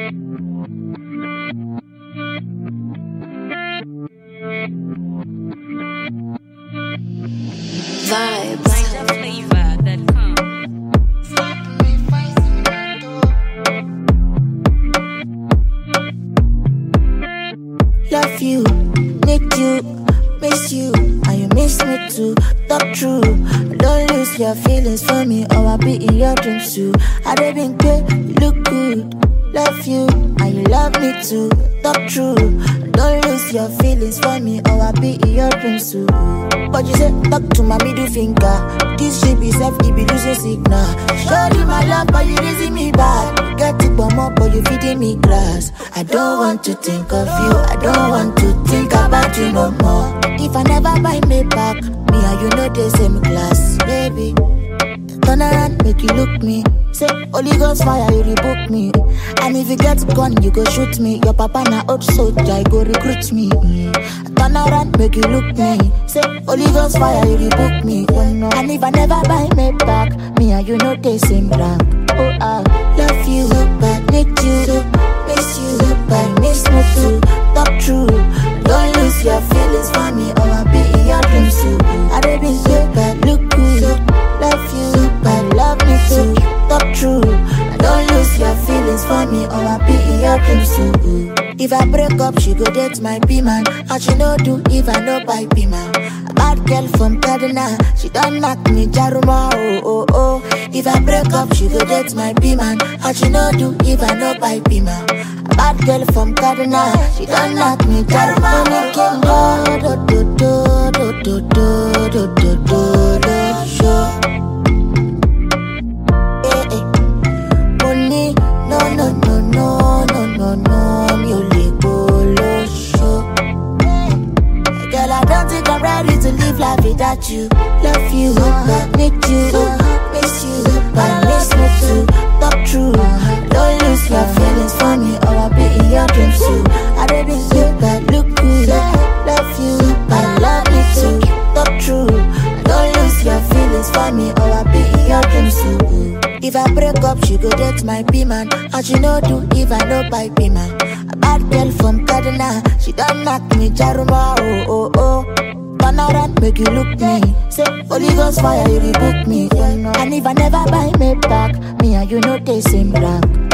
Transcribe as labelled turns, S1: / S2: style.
S1: Love you, need you, miss you, and you miss me too. Talk true, don't lose your feelings for me, or I'll be in your dreams too. I don't been good, you look good. Love you, and you love me too. Talk true, don't lose your feelings for me, or I'll be in your dreams too. But you say, talk to my middle finger. This shit be self, it be losing signal. Show you my love, but you raising me back. Get it bomb up, but you feeding me grass. I don't want to think of you, I don't want to think about you no more. If I never buy me back, me and you know the same class, baby. Turn around, make you look me. Say, Holy Ghost fire, you rebook me. And if you get gun, you go shoot me. Your papa na old soldier, you go recruit me. Turn around, make you look me. Say, Holy Ghost fire, you rebook me. And if I never buy me back, me and you know the same rank. Oh, I love you, but need you, miss you, but miss me too. Talk true, don't lose your feelings for me, or I'll be in your dreams too. I don't be so bad, look good. Love you, but love me too. Talk true, don't lose your feelings for me, or I'll be in your dreams too. If I break up, she go date my B-man. And she no do if I no buy B-man. A bad girl from Kaduna, she done knock me Jaruma, oh, oh, oh. If I break up, she go date my B-man. And she no do if I no buy B-man. A bad girl from Kaduna, she done knock me Jaruma, oh, oh, do, do, do, do, do, do, do, do, do, show. Money, no, no, no, no, no, no, no, me only go low show. Girl, I don't think I'm ready to live life without you. Love you, but need you, miss you, but miss me too. Talk true, don't lose your feelings for me, or I'll be in your dreams too. I don't be so bad, look good. Love you, but love me too. Talk true, don't lose your feelings for me, or I'll be in your dreams too. If I break up, she go date my B-man. And she no do if I no buy B-man. A bad girl from Kaduna, she done knock me Jaruma, oh, oh, oh. Turn around, make you look me. Say, Holy Ghost fire, you rebook me. And if I never buy me back, me and you know the same rank.